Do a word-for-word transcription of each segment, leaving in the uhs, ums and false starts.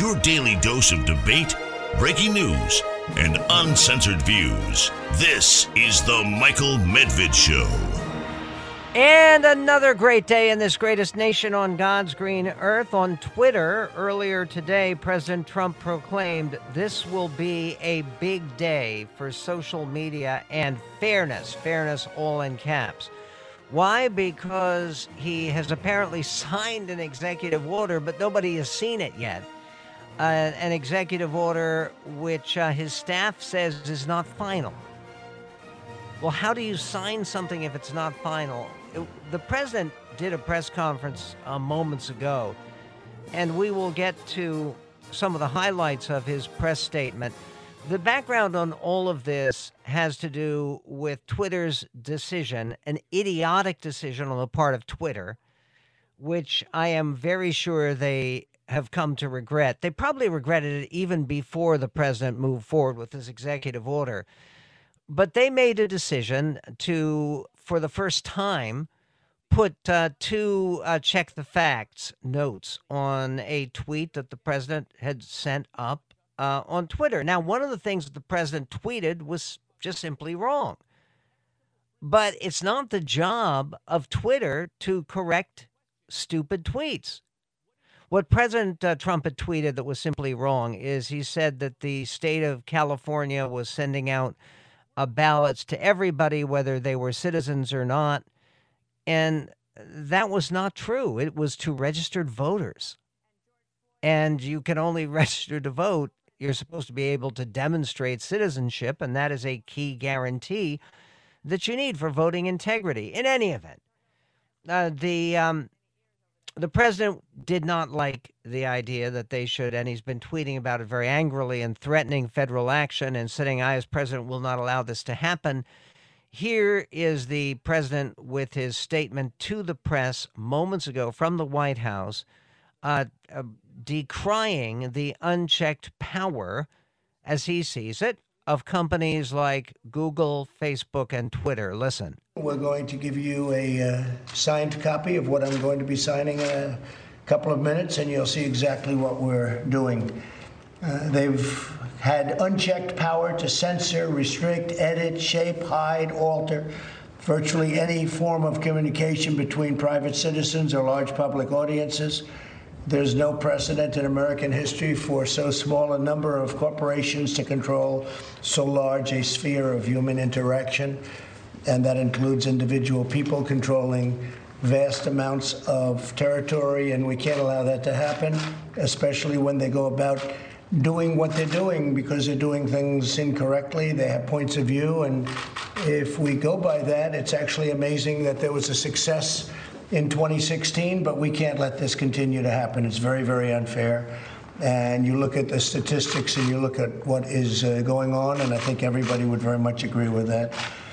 Your daily dose of debate, breaking news, and uncensored views. This is the Michael Medved Show. And another great day in this greatest nation on God's green earth. On Twitter, earlier today, President Trump proclaimed this will be a big day for social media and fairness. Fairness all in caps. Why? Because he has apparently signed an executive order, but nobody has seen it yet. Uh, an executive order which uh, his staff says is not final. Well, how do you sign something if it's not final? It, the president did a press conference uh, moments ago, and we will get to some of the highlights of his press statement. The background on all of this has to do with Twitter's decision, an idiotic decision on the part of Twitter, which I am very sure they have come to regret. They probably regretted it even before the president moved forward with his executive order. But they made a decision to, for the first time, put uh, two uh, check the facts notes on a tweet that the president had sent up uh, on Twitter. Now, one of the things that the president tweeted was just simply wrong. But it's not the job of Twitter to correct stupid tweets. What President uh, Trump had tweeted that was simply wrong is he said that the state of California was sending out uh, ballots to everybody, whether they were citizens or not. And that was not true. It was to registered voters. And you can only register to vote. You're supposed to be able to demonstrate citizenship, and that is a key guarantee that you need for voting integrity. In any event, uh, the um, the president did not like the idea that they should, and he's been tweeting about it very angrily and threatening federal action and saying, I, as president, will not allow this to happen. Here is the president with his statement to the press moments ago from the White House, uh, uh, decrying the unchecked power, as he sees it, of companies like Google, Facebook, and Twitter. Listen. We're going to give you a uh, signed copy of what I'm going to be signing in a couple of minutes, and you'll see exactly what we're doing. Uh, they've had unchecked power to censor, restrict, edit, shape, hide, alter virtually any form of communication between private citizens or large public audiences. There's no precedent in American history for so small a number of corporations to control so large a sphere of human interaction, and that includes individual people controlling vast amounts of territory, and we can't allow that to happen, especially when they go about doing what they're doing, because they're doing things incorrectly. They have points of view, and if we go by that, it's actually amazing that there was a success in twenty sixteen, but we can't let this continue to happen. It's very, very unfair. And you look at the statistics and you look at what is uh, going on, and I think everybody would very much agree with that.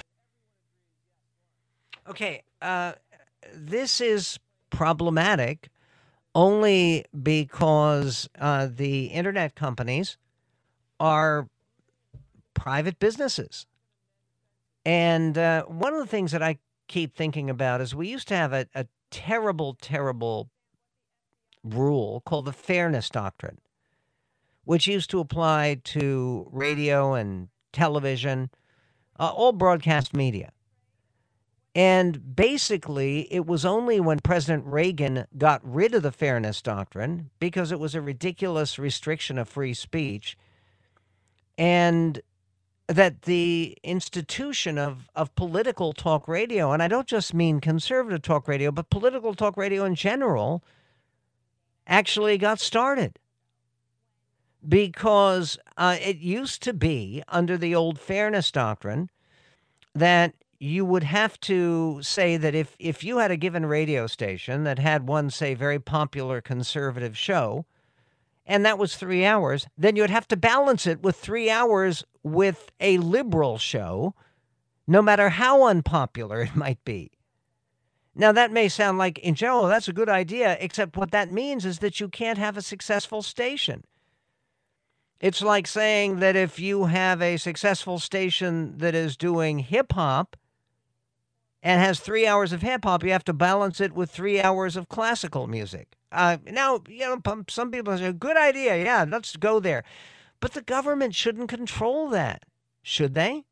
Okay, uh, this is problematic only because uh, the internet companies are private businesses. And uh, one of the things that I keep thinking about is we used to have a, a terrible, terrible rule called the Fairness Doctrine, which used to apply to radio and television, uh, all broadcast media. And basically, it was only when President Reagan got rid of the Fairness Doctrine, because it was a ridiculous restriction of free speech, and that the institution of, of political talk radio, and I don't just mean conservative talk radio, but political talk radio in general, actually got started. Because uh, it used to be, under the old Fairness Doctrine, that you would have to say that if, if you had a given radio station that had one, say, very popular conservative show, and that was three hours, then you'd have to balance it with three hours with a liberal show, no matter how unpopular it might be. Now, that may sound like, in general, that's a good idea, except what that means is that you can't have a successful station. It's like saying that if you have a successful station that is doing hip-hop, and has three hours of hip hop, you have to balance it with three hours of classical music. Uh, now, you know, some people say, good idea. Yeah, let's go there. But the government shouldn't control that, should they?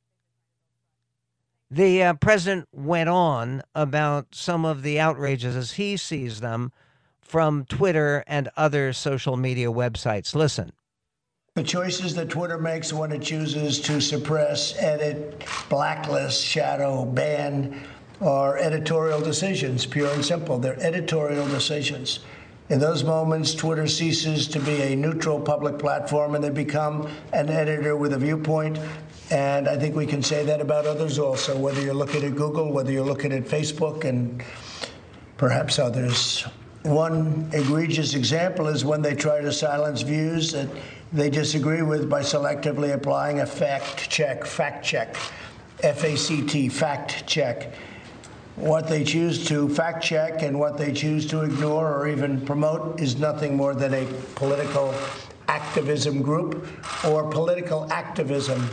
The uh, president went on about some of the outrages as he sees them from Twitter and other social media websites. Listen. The choices that Twitter makes when it chooses to suppress, edit, blacklist, shadow, ban are editorial decisions, pure and simple. They're editorial decisions. In those moments, Twitter ceases to be a neutral public platform and they become an editor with a viewpoint. And I think we can say that about others also, whether you're looking at Google, whether you're looking at Facebook, and perhaps others. One egregious example is when they try to silence views that they disagree with by selectively applying a fact check, fact check, F A C T, fact check. What they choose to fact check and what they choose to ignore or even promote is nothing more than a political activism group or political activism.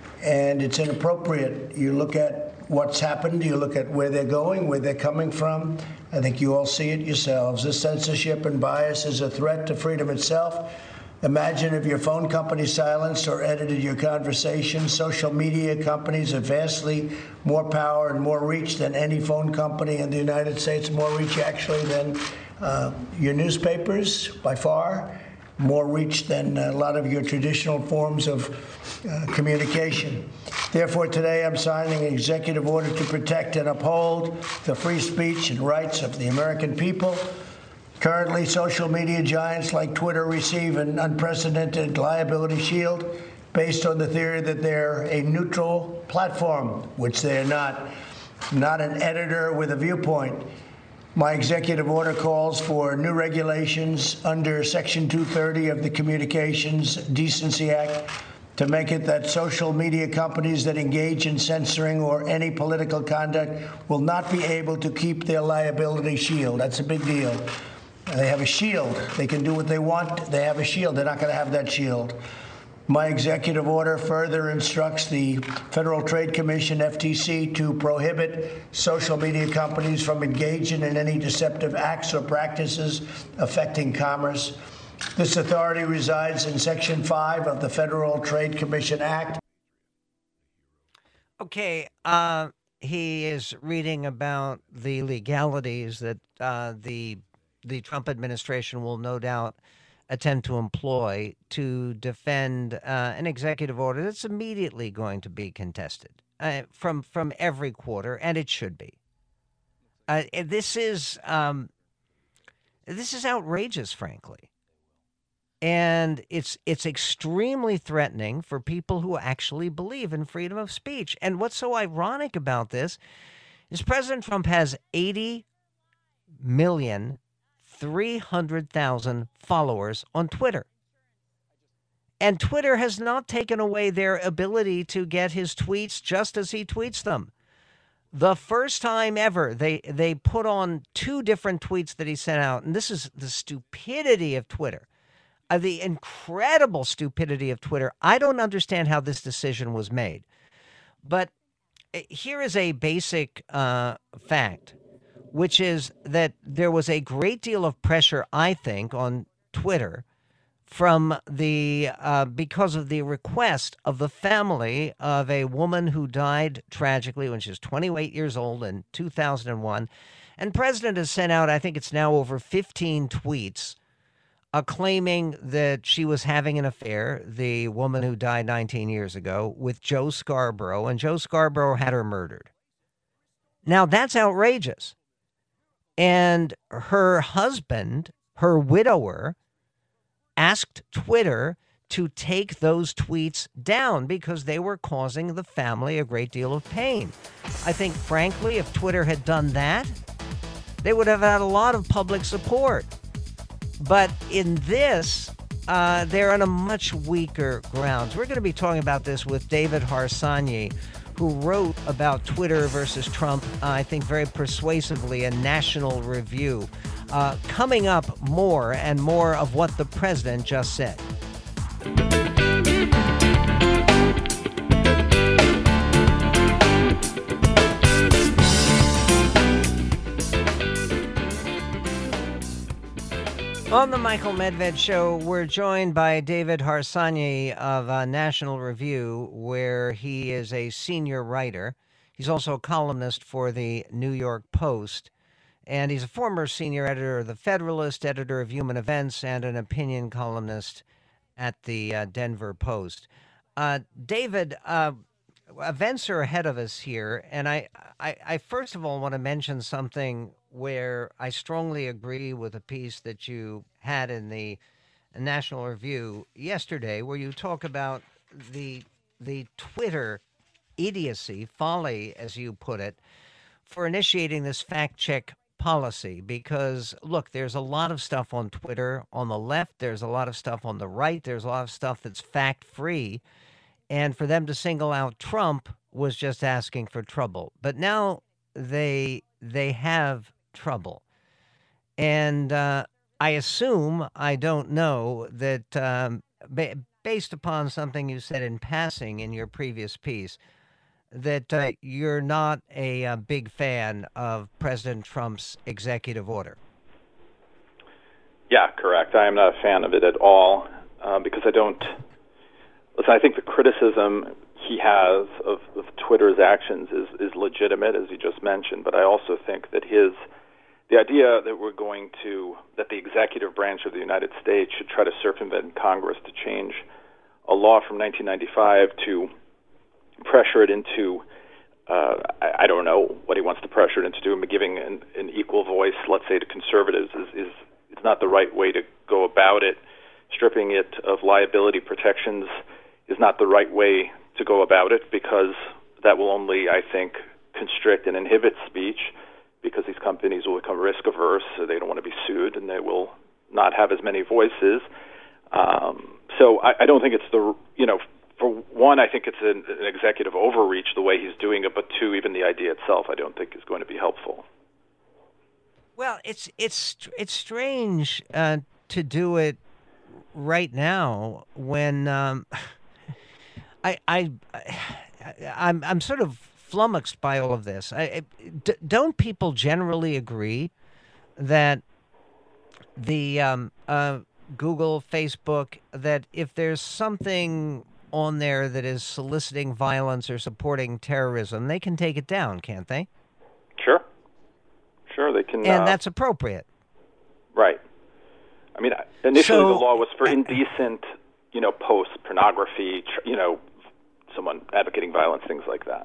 And it's inappropriate. You look at what's happened, you look at where they're going, where they're coming from. I think you all see it yourselves. This censorship and bias is a threat to freedom itself. Imagine if your phone company silenced or edited your conversation. Social media companies have vastly more power and more reach than any phone company in the United States, more reach actually than uh, your newspapers by far, more reach than a lot of your traditional forms of uh, communication. Therefore, today I'm signing an executive order to protect and uphold the free speech and rights of the American people. Currently, social media giants like Twitter receive an unprecedented liability shield based on the theory that they're a neutral platform, which they're not, not an editor with a viewpoint. My executive order calls for new regulations under Section two thirty of the Communications Decency Act to make it that social media companies that engage in censoring or any political conduct will not be able to keep their liability shield. That's a big deal. They have a shield. They can do what they want. They have a shield. They're not going to have that shield. My executive order further instructs the Federal Trade Commission, F T C, to prohibit social media companies from engaging in any deceptive acts or practices affecting commerce. This authority resides in Section five of the Federal Trade Commission Act. Okay, uh, he is reading about the legalities that uh, the the Trump administration will no doubt attempt to employ to defend uh, an executive order that's immediately going to be contested uh, from from every quarter, and it should be. Uh, this is um, this is outrageous, frankly, and it's it's extremely threatening for people who actually believe in freedom of speech. And what's so ironic about this is President Trump has eighty million. three hundred thousand followers on Twitter. And Twitter has not taken away their ability to get his tweets just as he tweets them. The first time ever, they, they put on two different tweets that he sent out. And this is the stupidity of Twitter, uh, the incredible stupidity of Twitter. I don't understand how this decision was made. But here is a basic uh, fact, which is that there was a great deal of pressure, I think, on Twitter from the uh, because of the request of the family of a woman who died tragically when she was twenty-eight years old in two thousand one. And President has sent out, I think it's now over fifteen tweets, uh, claiming that she was having an affair, the woman who died nineteen years ago, with Joe Scarborough, and Joe Scarborough had her murdered. Now, that's outrageous. And her husband, her widower, asked Twitter to take those tweets down because they were causing the family a great deal of pain. I think, frankly, if Twitter had done that, they would have had a lot of public support. But in this, uh, they're on a much weaker grounds. We're going to be talking about this with David Harsanyi, who wrote about Twitter versus Trump, uh, I think very persuasively, in National Review. Uh, coming up, more and more of what the president just said. On the Michael Medved Show, we're joined by David Harsanyi of uh, National Review, where he is a senior writer. He's also a columnist for the New York Post, and he's a former senior editor of The Federalist, editor of Human Events, and an opinion columnist at the uh, Denver Post. Uh, David, uh, events are ahead of us here, and I, I, I first of all want to mention something where I strongly agree with a piece that you had in the National Review yesterday, where you talk about the the Twitter idiocy, folly, as you put it, for initiating this fact-check policy. Because, look, there's a lot of stuff on Twitter on the left, there's a lot of stuff on the right, there's a lot of stuff that's fact-free, and for them to single out Trump was just asking for trouble. But now they they have trouble. And uh, I assume, I don't know, that um, ba- based upon something you said in passing in your previous piece, that uh, you're not a, a big fan of President Trump's executive order. Yeah, correct. I am not a fan of it at all uh, because I don't... Listen, I think the criticism he has of, of Twitter's actions is, is legitimate, as you just mentioned, but I also think that his... The idea that we're going to, that the executive branch of the United States should try to circumvent Congress to change a law from nineteen ninety-five to pressure it into, uh, I, I don't know what he wants to pressure it into doing, but giving an, an equal voice, let's say, to conservatives is, is, is not the right way to go about it. Stripping it of liability protections is not the right way to go about it, because that will only, I think, constrict and inhibit speech, because these companies will become risk averse, so they don't want to be sued, and they will not have as many voices. Um, so I, I don't think it's the, you know, for one, I think it's an, an executive overreach the way he's doing it, but two, even the idea itself I don't think is going to be helpful. Well, it's it's it's strange uh, to do it right now when um, I I I'm I'm sort of flummoxed by all of this. I, I, d- don't people generally agree that the um, uh, Google, Facebook, that if there's something on there that is soliciting violence or supporting terrorism, they can take it down, can't they? Sure. Sure, they can. And uh, that's appropriate. Right. I mean, initially so, the law was for indecent, you know, posts, pornography, you know, someone advocating violence, things like that.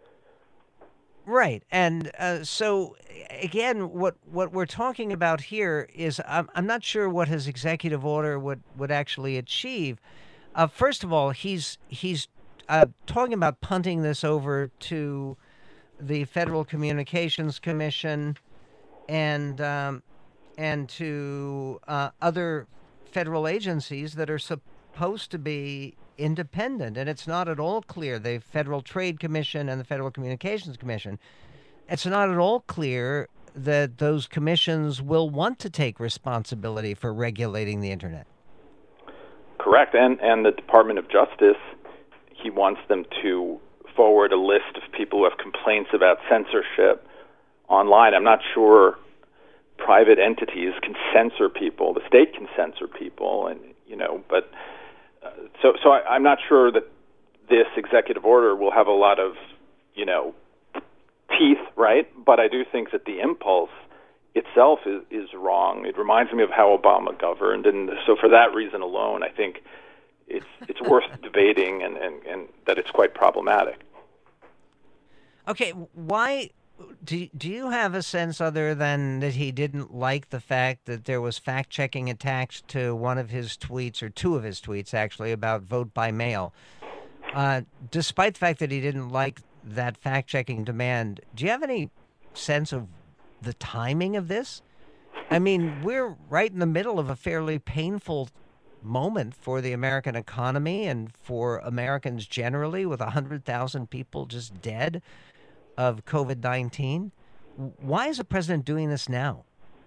Right. And uh, so, again, what, what we're talking about here is I'm, I'm not sure what his executive order would, would actually achieve. Uh, first of all, he's he's uh, talking about punting this over to the Federal Communications Commission and um, and to uh, other federal agencies that are supposed to be independent. And it's not at all clear, the Federal Trade Commission and the Federal Communications Commission, it's not at all clear that those commissions will want to take responsibility for regulating the internet. Correct. And, and the Department of Justice, he wants them to forward a list of people who have complaints about censorship online. I'm not sure private entities can censor people. The state can censor people, and you know, but uh, so so I, I'm not sure that this executive order will have a lot of, you know, teeth, right? But I do think that the impulse itself is, is wrong. It reminds me of how Obama governed, and so for that reason alone, I think it's it's worth debating, and, and, and that it's quite problematic. Okay, why do do you have a sense other than that he didn't like the fact that there was fact-checking attached to one of his tweets, or two of his tweets actually, about vote by mail? Uh, despite the fact that he didn't like that fact-checking demand, do you have any sense of the timing of this? I mean, we're right in the middle of a fairly painful moment for the American economy and for Americans generally, with one hundred thousand people just dead of COVID nineteen. Why is the president doing this now?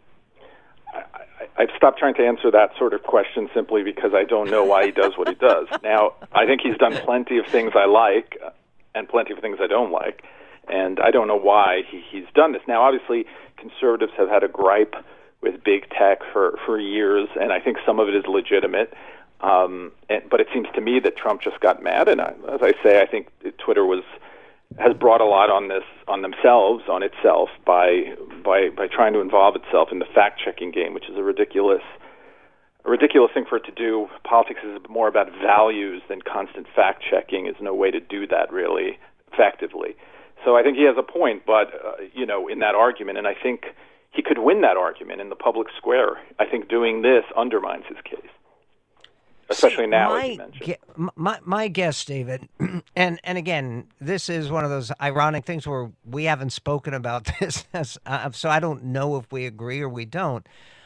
I, I, I've stopped trying to answer that sort of question simply because I don't know why he does what he does. Now, I think he's done plenty of things I like and plenty of things I don't like, and I don't know why he, he's done this. Now, obviously, conservatives have had a gripe with big tech for, for years, and I think some of it is legitimate. Um, and, but it seems to me that Trump just got mad, and I, as I say, I think Twitter was has brought a lot on this on themselves, on itself, by by by trying to involve itself in the fact-checking game, which is a ridiculous a ridiculous thing for it to do. Politics is more about values than constant fact-checking. Is no way to do that really effectively. So I think he has a point, but uh, you know, in that argument, and I think he could win that argument in the public square. I think doing this undermines his case, especially See, now, my, as you mentioned. Ge- my, my guess, David, and and again, this is one of those ironic things where we haven't spoken about this, as, uh, so I don't know if we agree or we don't.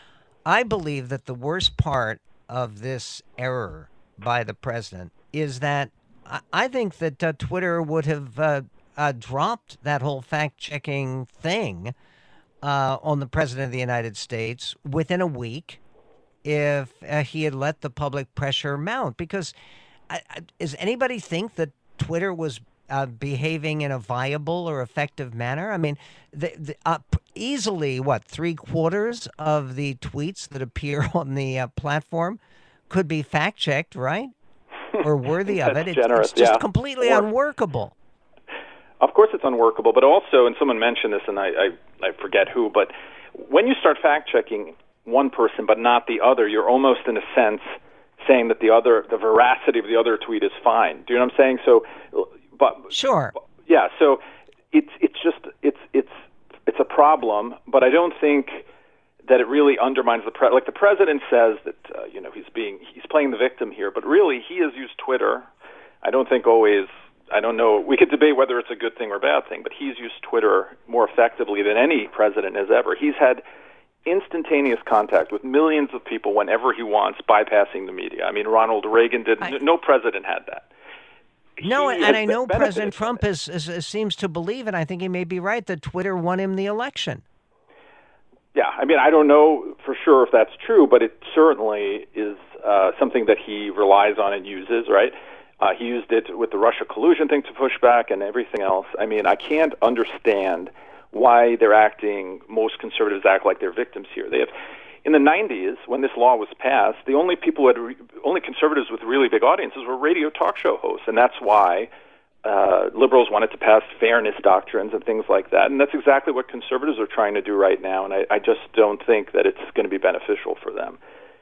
I believe that the worst part of this error by the president is that I, I think that uh, Twitter would have uh, uh, dropped that whole fact-checking thing uh, on the president of the United States within a week if uh, he had let the public pressure mount. Because uh, does anybody think that Twitter was uh, behaving in a viable or effective manner? I mean, the, the, uh, easily, what, three quarters of the tweets that appear on the uh, platform could be fact-checked, right? Or worthy of it. It generous, it's just yeah. completely Or, unworkable. Of course it's unworkable, but also, and someone mentioned this, and I, I, I forget who, but when you start fact-checking one person but not the other, you're almost in a sense saying that the other, the veracity of the other tweet is fine. Do you know what I'm saying? So, but Sure. Yeah. So it's it's just it's it's it's a problem, but I don't think that it really undermines the pre- like the president says that uh, you know he's being he's playing the victim here, but really he has used Twitter. I don't think always. I don't know. We could debate whether it's a good thing or a bad thing, but he's used Twitter more effectively than any president has ever. He's had instantaneous contact with millions of people whenever he wants, bypassing the media. I mean, Ronald Reagan did. I, no president had that. No, He and I know benefited President Trump is, is, is seems to believe, and I think he may be right, that Twitter won him the election. Yeah, I mean, I don't know for sure if that's true, but it certainly is uh, something that he relies on and uses, right? Uh, he used it with the Russia collusion thing to push back and everything else. I mean, I can't understand why they're acting, most conservatives act like they're victims here. They have, in the nineties, when this law was passed, the only people who had, re, only conservatives with really big audiences were radio talk show hosts, and that's why uh, liberals wanted to pass fairness doctrines and things like that. And that's exactly what conservatives are trying to do right now, and I, I just don't think that it's going to be beneficial for them.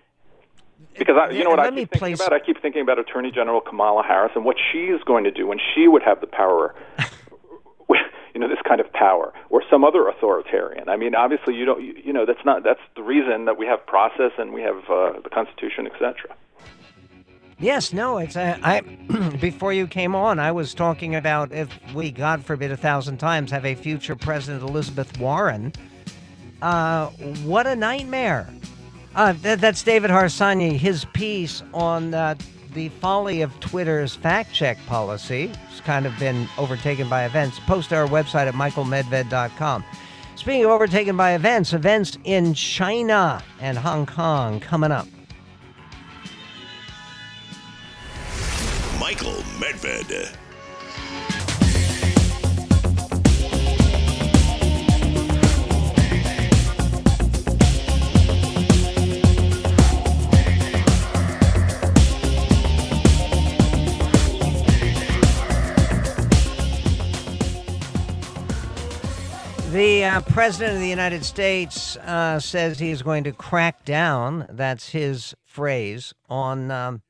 Because I, you know what I keep thinking place... about? I keep thinking about Attorney General Kamala Harris and what she's going to do when she would have the power, you know, this kind of power, or some other authoritarian. I mean, obviously, you don't, you, you know, that's not that's the reason that we have process and we have uh, the Constitution, et cetera. Yes, no, it's uh, I. Before you came on, I was talking about if we, God forbid, a thousand times have a future President Elizabeth Warren. Uh, what a nightmare! Uh, th- that's David Harsanyi. His piece on uh, the folly of Twitter's fact-check policy has kind of been overtaken by events. Post to our website at michael medved dot com. Speaking of overtaken by events, events in China and Hong Kong coming up. Michael Medved. The uh, President of the United States uh, says he is going to crack down, that's his phrase, on um,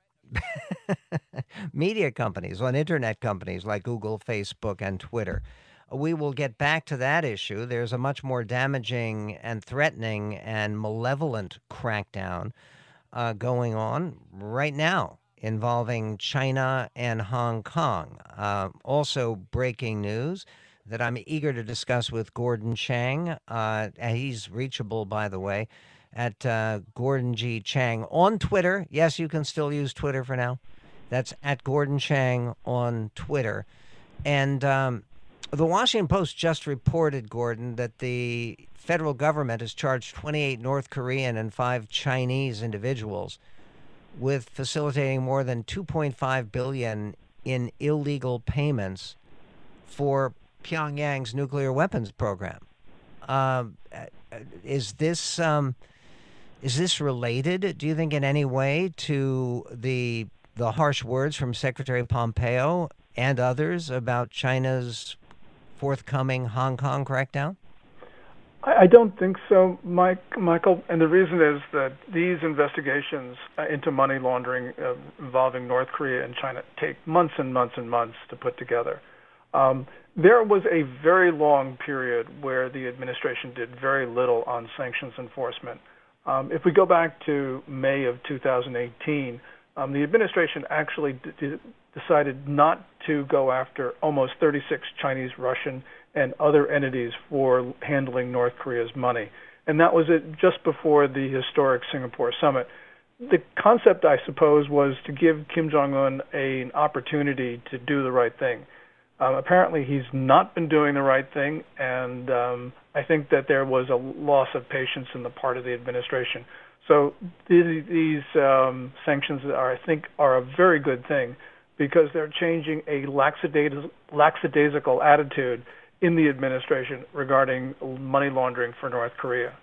media companies, on internet companies like Google, Facebook, and Twitter. We will get back to that issue. There's a much more damaging and threatening and malevolent crackdown uh, going on right now involving China and Hong Kong. Uh, also breaking news that I'm eager to discuss with Gordon Chang. Uh, he's reachable, by the way, at uh, Gordon G. Chang on Twitter. Yes, you can still use Twitter for now. That's at Gordon Chang on Twitter. And um, the Washington Post just reported, Gordon, that the federal government has charged twenty-eight North Korean and five Chinese individuals with facilitating more than two point five billion dollars in illegal payments for Pyongyang's nuclear weapons program. Um, is this um, is this related, do you think, in any way to the the harsh words from Secretary Pompeo and others about China's forthcoming Hong Kong crackdown? I don't think so, Mike, Michael, and the reason is that these investigations into money laundering uh, involving North Korea and China take months and months and months to put together. Um, there was a very long period where the administration did very little on sanctions enforcement. Um, if we go back to May of two thousand eighteen, um, the administration actually d- d- decided not to go after almost thirty-six Chinese, Russian, and other entities for handling North Korea's money. And that was it just before the historic Singapore summit. The concept, I suppose, was to give Kim Jong-un a, an opportunity to do the right thing. Um, apparently, he's not been doing the right thing, and um, I think that there was a loss of patience in the part of the administration. So these, these um, sanctions, are, I think, are a very good thing because they're changing a lackadaisical, lackadaisical attitude in the administration regarding money laundering for North Korea.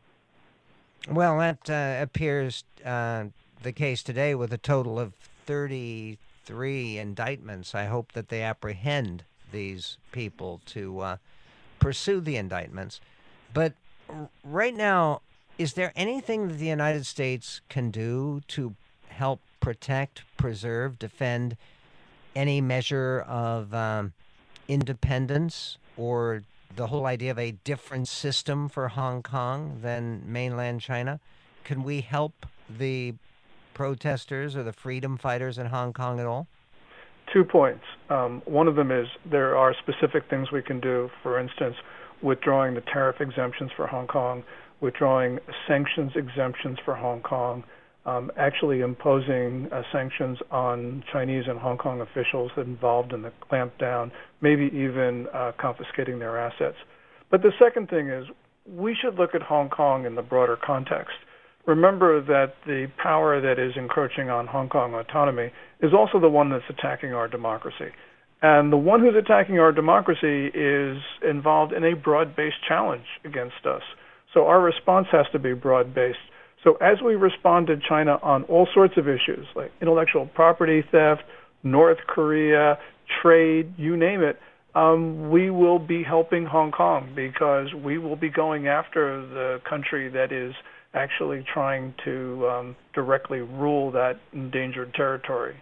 Well, that uh, appears uh, the case today with a total of thirty-three indictments. I hope that they apprehend these people to uh, pursue the indictments. But r- right now, is there anything that the United States can do to help protect, preserve, defend any measure of um, independence or the whole idea of a different system for Hong Kong than mainland China? Can we help the protesters or the freedom fighters in Hong Kong at all? Two points. Um, one of them is there are specific things we can do, for instance, withdrawing the tariff exemptions for Hong Kong, withdrawing sanctions exemptions for Hong Kong, um, actually imposing uh, sanctions on Chinese and Hong Kong officials involved in the clampdown, maybe even uh, confiscating their assets. But the second thing is we should look at Hong Kong in the broader context. Remember that the power that is encroaching on Hong Kong autonomy is also the one that's attacking our democracy. And the one who's attacking our democracy is involved in a broad-based challenge against us. So our response has to be broad-based. So as we respond to China on all sorts of issues, like intellectual property theft, North Korea, trade, you name it, um, we will be helping Hong Kong because we will be going after the country that is actually trying to um, directly rule that endangered territory.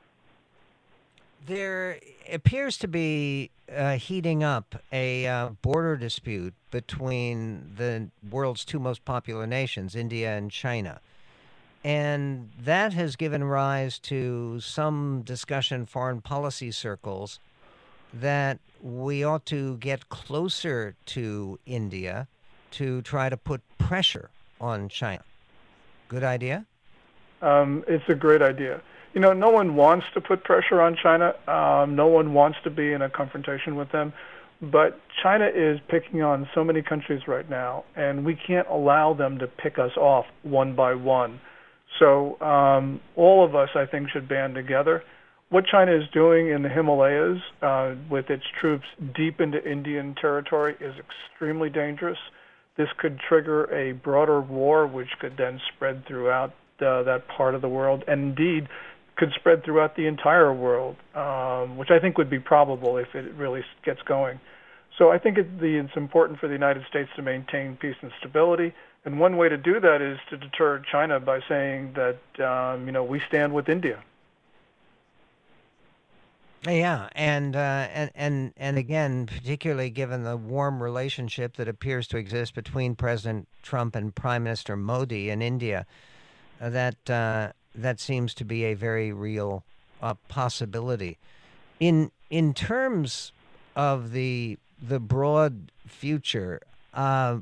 There appears to be uh, heating up a uh, border dispute between the world's two most popular nations, India and China. And that has given rise to some discussion in foreign policy circles that we ought to get closer to India to try to put pressure on China. Good idea? Um, it's a great idea. You know, no one wants to put pressure on China. Um, no one wants to be in a confrontation with them. But China is picking on so many countries right now, and we can't allow them to pick us off one by one. So um, all of us, I think, should band together. What China is doing in the Himalayas uh, with its troops deep into Indian territory is extremely dangerous. This could trigger a broader war, which could then spread throughout uh, that part of the world, and indeed could spread throughout the entire world, um, which I think would be probable if it really gets going. So I think it, the, it's important for the United States to maintain peace and stability, and one way to do that is to deter China by saying that um, you know we stand with India. Yeah, and, uh, and and and again, particularly given the warm relationship that appears to exist between President Trump and Prime Minister Modi in India, uh, that uh, that seems to be a very real uh, possibility. In in terms of the the broad future, uh,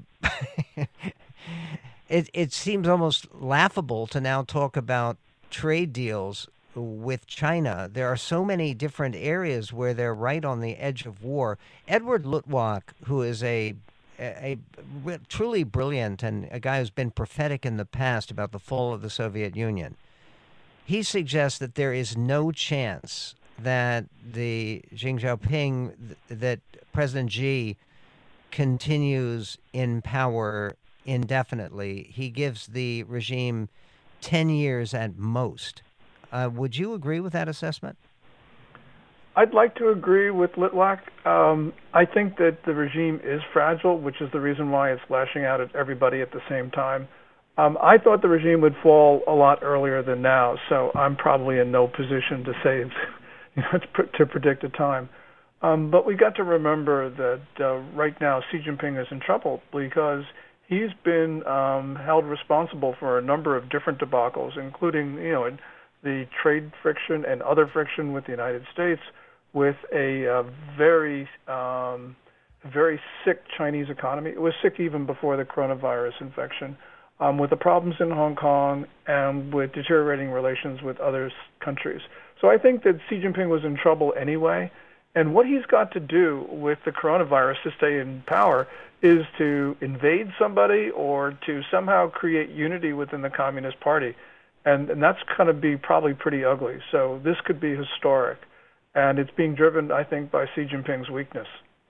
it it seems almost laughable to now talk about trade deals with China. There are so many different areas where they're right on the edge of war. Edward Luttwak, who is a, a, a truly brilliant and a guy who's been prophetic in the past about the fall of the Soviet Union, he suggests that there is no chance that the Xi Jinping, that President Xi continues in power indefinitely. He gives the regime ten years at most. Uh, would you agree with that assessment? I'd like to agree with Litwack. Um, I think that the regime is fragile, which is the reason why it's lashing out at everybody at the same time. Um, I thought the regime would fall a lot earlier than now, so I'm probably in no position to say, you know, to, to predict a time. Um, but we got to remember that uh, right now Xi Jinping is in trouble because he's been um, held responsible for a number of different debacles, including, you know, the trade friction and other friction with the United States, with a uh, very, um, very sick Chinese economy. It was sick even before the coronavirus infection, um, with the problems in Hong Kong and with deteriorating relations with other countries. So I think that Xi Jinping was in trouble anyway. And what he's got to do with the coronavirus to stay in power is to invade somebody or to somehow create unity within the Communist Party. And, and that's going to be probably pretty ugly. So this could be historic. And it's being driven, I think, by Xi Jinping's weakness.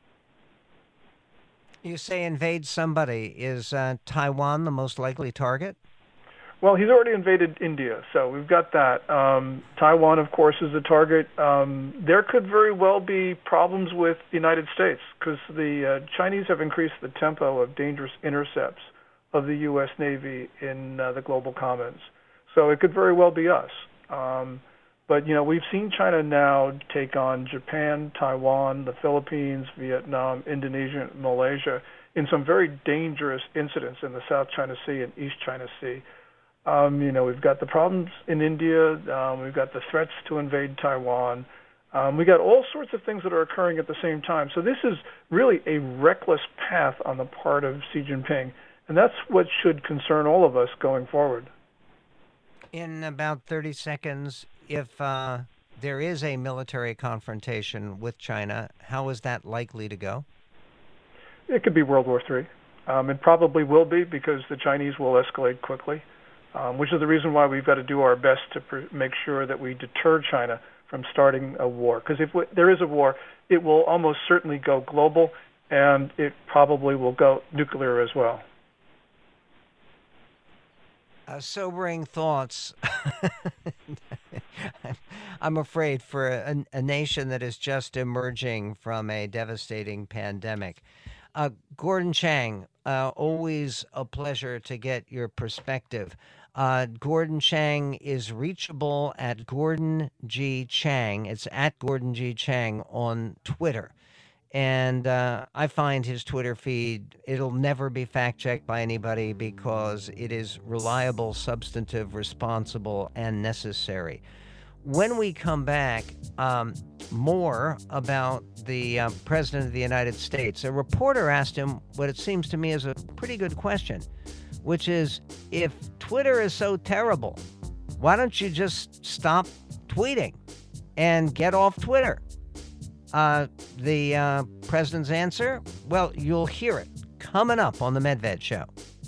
You say invade somebody. Is uh, Taiwan the most likely target? Well, he's already invaded India, so we've got that. Um, Taiwan, of course, is a target. Um, there could very well be problems with the United States because the uh, Chinese have increased the tempo of dangerous intercepts of the U S Navy in uh, the global commons. So it could very well be us. Um, but, you know, we've seen China now take on Japan, Taiwan, the Philippines, Vietnam, Indonesia, Malaysia in some very dangerous incidents in the South China Sea and East China Sea. Um, you know, we've got the problems in India. Um, we've got the threats to invade Taiwan. Um, we got all sorts of things that are occurring at the same time. So this is really a reckless path on the part of Xi Jinping, and that's what should concern all of us going forward. In about thirty seconds, if uh, there is a military confrontation with China, how is that likely to go? It could be World War Three. Um, it probably will be because the Chinese will escalate quickly, um, which is the reason why we've got to do our best to pr- make sure that we deter China from starting a war. Because if w- there is a war, it will almost certainly go global, and it probably will go nuclear as well. Uh, sobering thoughts. I'm afraid for a, a nation that is just emerging from a devastating pandemic. Uh, Gordon Chang, uh, always a pleasure to get your perspective. Uh, Gordon Chang is reachable at Gordon G. Chang. It's at Gordon G. Chang on Twitter. And uh, I find his Twitter feed, it'll never be fact-checked by anybody because it is reliable, substantive, responsible, and necessary. When we come back, um, more about the uh, President of the United States. A reporter asked him what it seems to me is a pretty good question, which is, if Twitter is so terrible, why don't you just stop tweeting and get off Twitter? Uh, the uh, president's answer? Well, you'll hear it coming up on the Medved Show.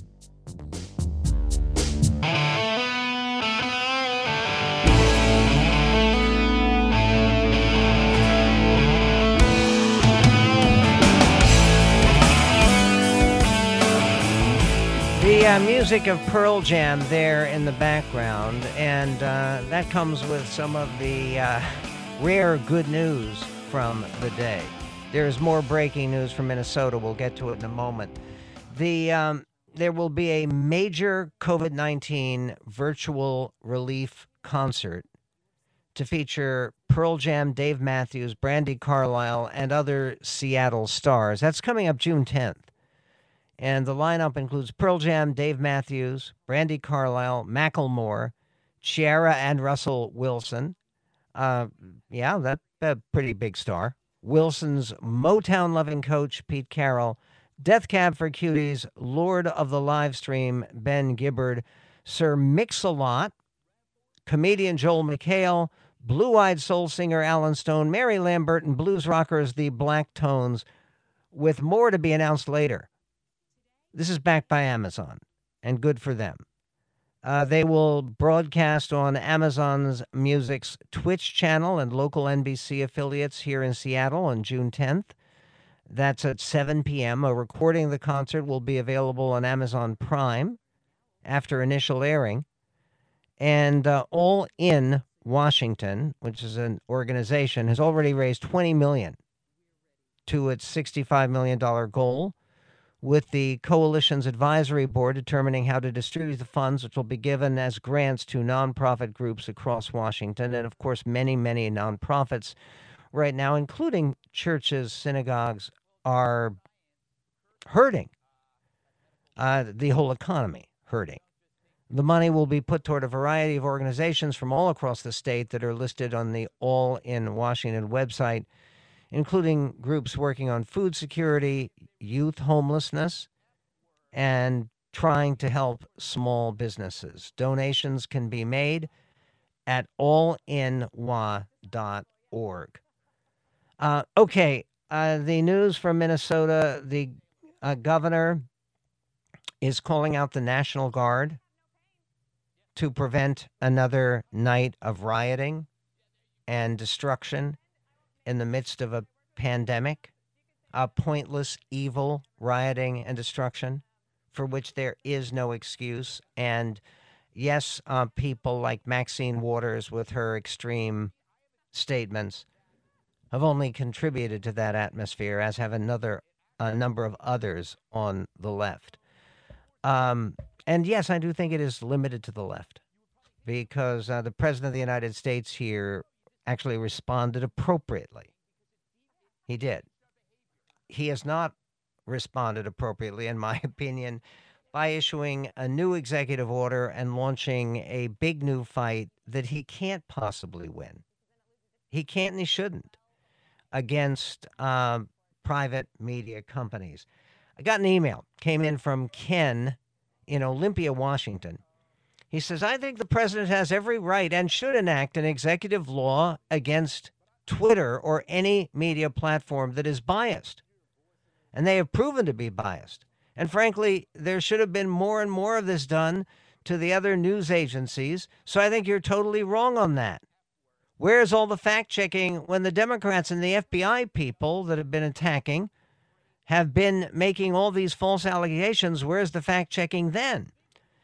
The uh, music of Pearl Jam there in the background, and uh, that comes with some of the uh, rare good news from the day. There's more breaking news from Minnesota. We'll get to it in a moment. The um, there will be a major COVID nineteen virtual relief concert to feature Pearl Jam, Dave Matthews, Brandi Carlile, and other Seattle stars. That's coming up June tenth. And the lineup includes Pearl Jam, Dave Matthews, Brandi Carlile, Macklemore, Ciara and Russell Wilson. Uh, yeah, that's a pretty big star. Wilson's Motown-loving coach, Pete Carroll, Death Cab for Cuties, Lord of the Livestream, Ben Gibbard, Sir Mix-a-Lot, comedian Joel McHale, blue-eyed soul singer Alan Stone, Mary Lambert, and blues rockers the Black Tones, with more to be announced later. This is backed by Amazon, and good for them. Uh, they will broadcast on Amazon's Music's Twitch channel and local N B C affiliates here in Seattle on June tenth. That's at seven p.m. A recording of the concert will be available on Amazon Prime after initial airing. And uh, All In Washington, which is an organization, has already raised twenty million dollars to its sixty-five million dollars goal, with the coalition's advisory board determining how to distribute the funds, which will be given as grants to nonprofit groups across Washington. And, of course, many, many nonprofits right now, including churches, synagogues, are hurting. Uh, the whole economy hurting. The money will be put toward a variety of organizations from all across the state that are listed on the All In Washington website, including groups working on food security, youth homelessness, and trying to help small businesses. Donations can be made at all in wa dot org. Uh, okay, uh, the news from Minnesota, the uh, governor is calling out the National Guard to prevent another night of rioting and destruction in the midst of a pandemic, a pointless, evil rioting and destruction for which there is no excuse. And yes, uh, people like Maxine Waters with her extreme statements have only contributed to that atmosphere, as have another a number of others on the left. Um, and yes, I do think it is limited to the left, because uh, the President of the United States here actually responded appropriately. He did. He has not responded appropriately, in my opinion, by issuing a new executive order and launching a big new fight that he can't possibly win. He can't and he shouldn't against um, private media companies. I got an email, came in from Ken in Olympia, Washington. He says, I think the president has every right and should enact an executive law against Twitter or any media platform that is biased. And they have proven to be biased. And frankly, there should have been more and more of this done to the other news agencies. So I think you're totally wrong on that. Where's all the fact-checking when the Democrats and the F B I people that have been attacking have been making all these false allegations? Where's the fact-checking then?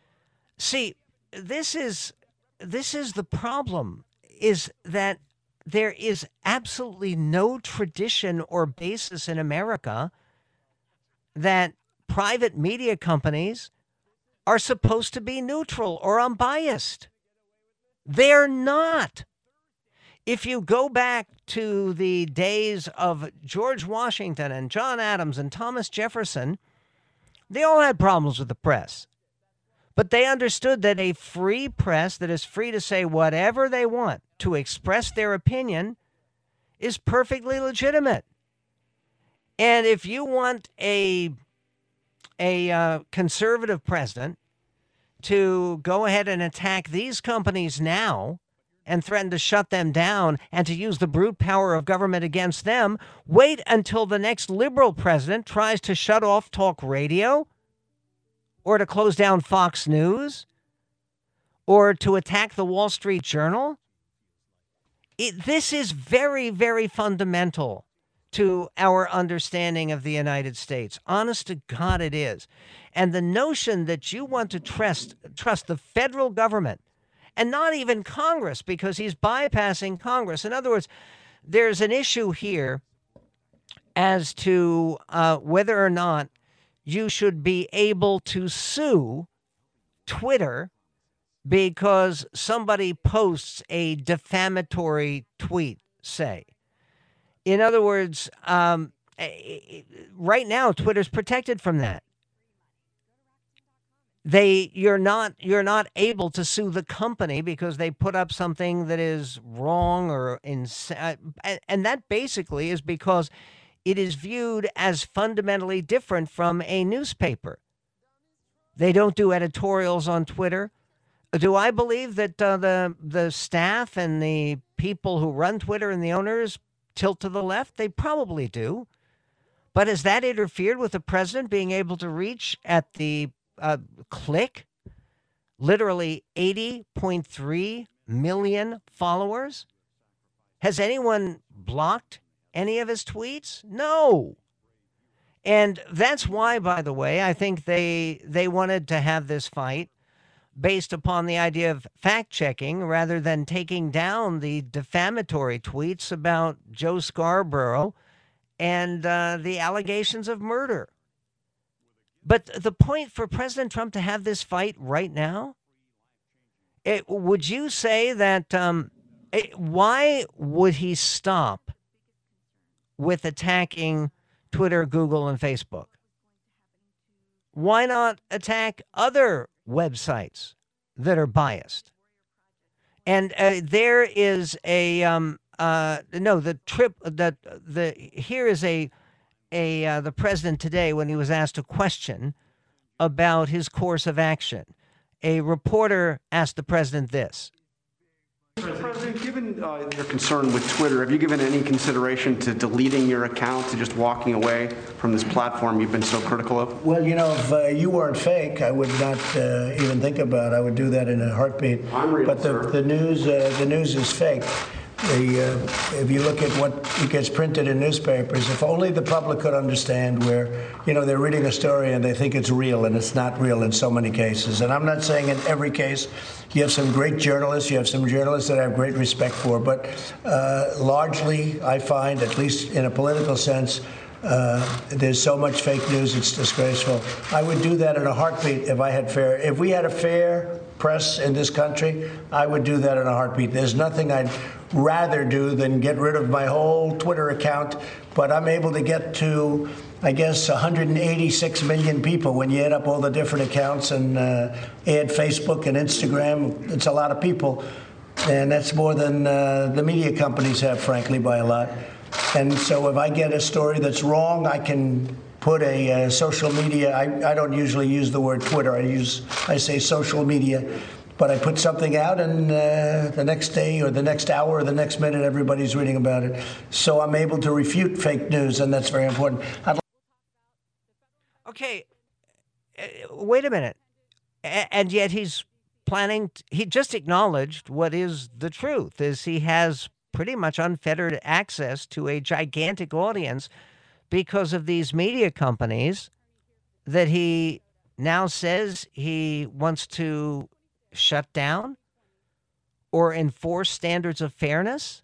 See, this is this is the problem, is that there is absolutely no tradition or basis in America that private media companies are supposed to be neutral or unbiased. They're not. If you go back to the days of George Washington and John Adams and Thomas Jefferson, they all had problems with the press. But they understood that a free press that is free to say whatever they want, to express their opinion, is perfectly legitimate. And if you want a, a uh, conservative president to go ahead and attack these companies now and threaten to shut them down and to use the brute power of government against them, wait until the next liberal president tries to shut off talk radio, or to close down Fox News, or to attack the Wall Street Journal. It, this is very, very fundamental to our understanding of the United States. Honest to God, it is. And the notion that you want to trust, trust the federal government, and not even Congress, because he's bypassing Congress. In other words, there's an issue here as to uh, whether or not you should be able to sue Twitter because somebody posts a defamatory tweet, say. In other words, um, right now, Twitter's protected from that. They, you're not, you're not able to sue the company because they put up something that is wrong or insane, and that basically is because it is viewed as fundamentally different from a newspaper. They don't do editorials on Twitter. Do I believe that uh, the the staff and the people who run Twitter and the owners tilt to the left? They probably do. But has that interfered with the president being able to reach at the uh, click literally eighty point three million followers? Has anyone blocked any of his tweets? No. And that's why, by the way, I think they they wanted to have this fight based upon the idea of fact-checking rather than taking down the defamatory tweets about Joe Scarborough and uh, the allegations of murder. But the point for President Trump to have this fight right now, it, would you say that um, it, why would he stop with attacking Twitter, Google, and Facebook? Why not attack other websites that are biased? And uh, there is a um, uh, no the trip that the here is a a uh, the president today when he was asked a question about his course of action. A reporter asked the president this. President, given uh, your concern with Twitter, have you given any consideration to deleting your account, to just walking away from this platform you've been so critical of? Well, you know, if uh, you weren't fake, I would not uh, even think about it. I would do that in a heartbeat. I'm real, but the, sir. the news, uh, the news is fake. The, uh, if you look at what gets printed in newspapers, if only the public could understand where, you know, they're reading a story and they think it's real, and it's not real in so many cases. And I'm not saying in every case. You have some great journalists. You have some journalists that I have great respect for. But uh, largely, I find, at least in a political sense, uh, there's so much fake news, it's disgraceful. I would do that in a heartbeat if I had fair. If we had a fair press in this country, I would do that in a heartbeat. There's nothing I'd rather do than get rid of my whole Twitter account. But I'm able to get to, I guess, one hundred eighty-six million people when you add up all the different accounts and uh, add Facebook and Instagram. It's a lot of people. And that's more than uh, the media companies have, frankly, by a lot. And so if I get a story that's wrong, I can put a uh, social media. I, I don't usually use the word Twitter. I use, I say social media. But I put something out, and uh, the next day or the next hour or the next minute, everybody's reading about it. So I'm able to refute fake news, and that's very important. I'd Okay, uh, wait a minute. A- and yet he's planning, t- he just acknowledged what is the truth, is he has pretty much unfettered access to a gigantic audience because of these media companies that he now says he wants to shut down or enforce standards of fairness.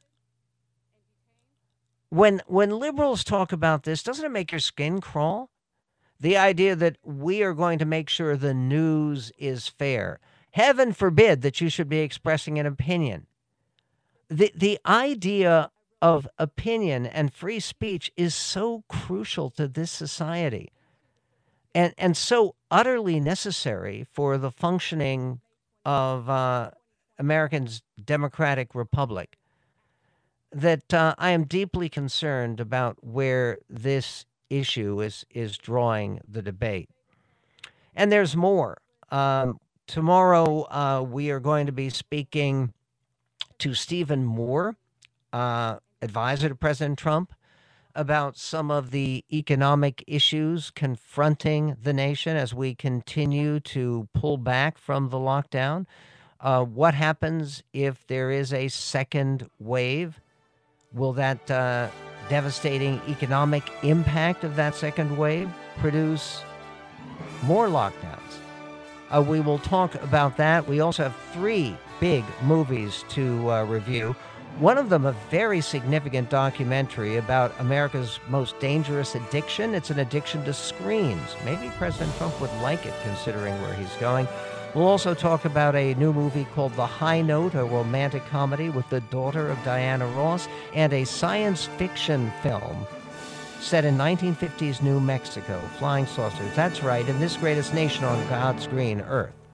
When when liberals talk about this, doesn't it make your skin crawl? The idea that we are going to make sure the news is fair. Heaven forbid that you should be expressing an opinion. The the idea of opinion and free speech is so crucial to this society and, and so utterly necessary for the functioning of uh, America's democratic republic that uh, I am deeply concerned about where this issue is is drawing the debate. And there's more. Um, tomorrow uh, we are going to be speaking to Stephen Moore, uh, advisor to President Trump, about some of the economic issues confronting the nation as we continue to pull back from the lockdown. Uh, what happens if there is a second wave? Will that uh, devastating economic impact of that second wave produce more lockdowns? Uh, we will talk about that. We also have three big movies to uh, review. One of them, a very significant documentary about America's most dangerous addiction. It's an addiction to screens. Maybe President Trump would like it, considering where he's going. We'll also talk about a new movie called The High Note, a romantic comedy with the daughter of Diana Ross, and a science fiction film set in nineteen fifties New Mexico, Flying Saucers. That's right, in this greatest nation on God's green earth.